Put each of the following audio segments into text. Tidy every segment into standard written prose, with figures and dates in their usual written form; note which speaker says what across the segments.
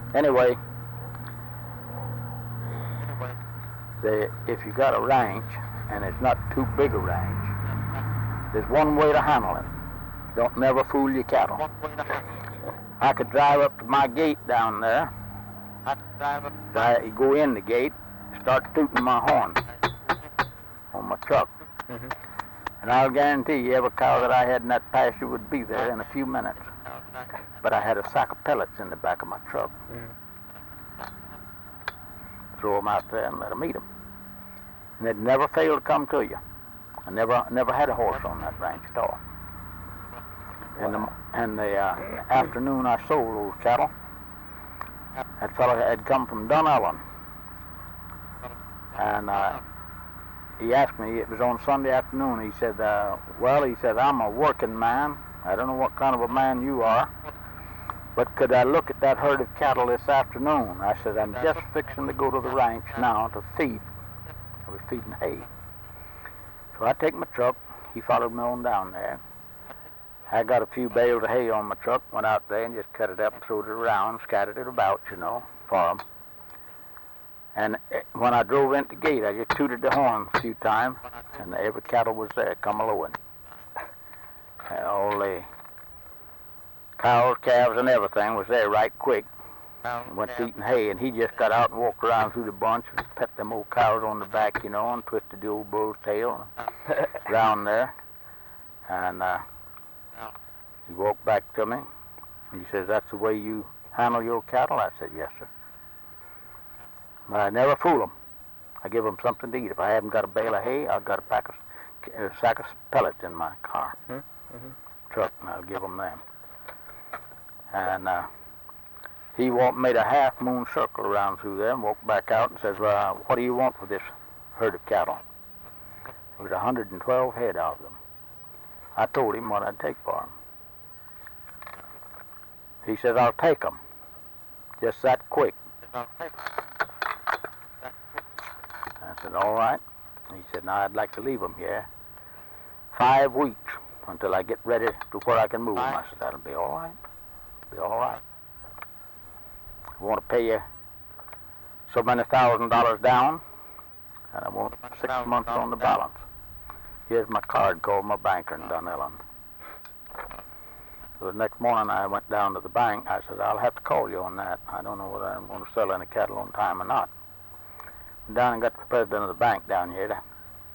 Speaker 1: Anyway, if you got a ranch and it's not too big a ranch, there's one way to handle it. Don't never fool your cattle. I could drive up to my gate down there. I go in the gate, start tooting my horn on my truck. And I'll guarantee you every cow that I had in that pasture would be there in a few minutes. But I had a sack of pellets in the back of my truck. Throw them out there and let them eat them. And it never failed to come to you. I never had a horse on that ranch at all. And the afternoon I sold those cattle, that fellow had come from Dunellen. And he asked me, it was on Sunday afternoon, he said, I'm a working man. I don't know what kind of a man you are, but could I look at that herd of cattle this afternoon? I said, I'm just fixing to go to the ranch now to feed. I was feeding hay. So I take my truck. He followed me on down there. I got a few bales of hay on my truck, went out there and just cut it up and threw it around, scattered it about, for them. And when I drove into the gate, I just tooted the horn a few times, and every cattle was there, come a-lowing. All the cows, calves, and everything was there right quick. Went to eating hay, and he just got out and walked around through the bunch and pet them old cows on the back, and twisted the old bull's tail around there. And he walked back to me. He says, that's the way you handle your cattle? I said, yes, sir. But I never fool them. I give them something to eat. If I haven't got a bale of hay, I've got a sack of pellets in my car, truck, and I'll give them them. And he made a half-moon circle around through there and walked back out and says, well, what do you want for this herd of cattle? There was 112 head of them. I told him what I'd take for them. He says, I'll take them. Just that quick. I said, all right. He said, now I'd like to leave them here 5 weeks until I get ready to where I can move them. I said, that'll be all right. Be all right. I want to pay you so many $1,000 down, and I want 6 months on the balance. Here's my card, called my banker in Dunellen. So the next morning I went down to the bank. I said, I'll have to call you on that. I don't know whether I'm going to sell any cattle on time or not. Went down and got the president of the bank down here to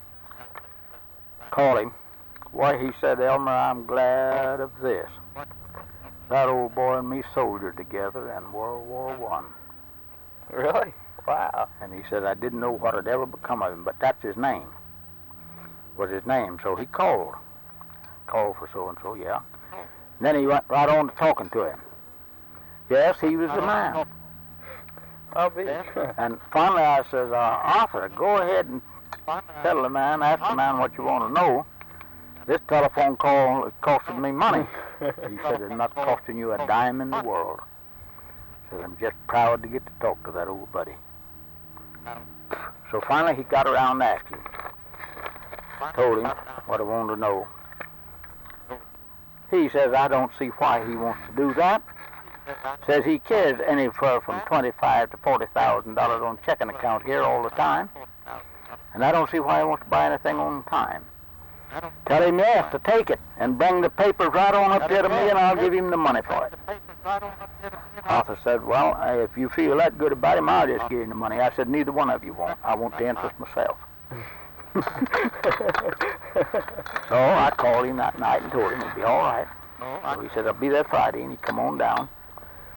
Speaker 1: call him. Why, he said, Elmer, I'm glad of this. That old boy and me soldiered together in World War I.
Speaker 2: Really? Wow.
Speaker 1: And he said, I didn't know what had ever become of him, but that's his name. Was his name. So he called. Called for so-and-so, yeah. And then he went right on to talking to him. Yes, he was the man.
Speaker 2: I'll be.
Speaker 1: And finally I says, Arthur, go ahead and tell the man, ask the man what you want to know. This telephone call is costing me money. He said, it's not costing you a dime in the world. He said, I'm just proud to get to talk to that old buddy. So finally he got around to asking. Told him what I wanted to know. He says, I don't see why he wants to do that. Says he carries anywhere from $25,000 to $40,000 on checking account here all the time. And I don't see why he wants to buy anything on time. Tell him yes to take it and bring the papers right on up here to me and I'll give him the money for it. Arthur said, well, if you feel that good about him, I'll just give him the money. I said, neither one of you won't. I want the interest myself. So I called him that night and told him it'd be all right. So he said, I'll be there Friday, and he'd come on down.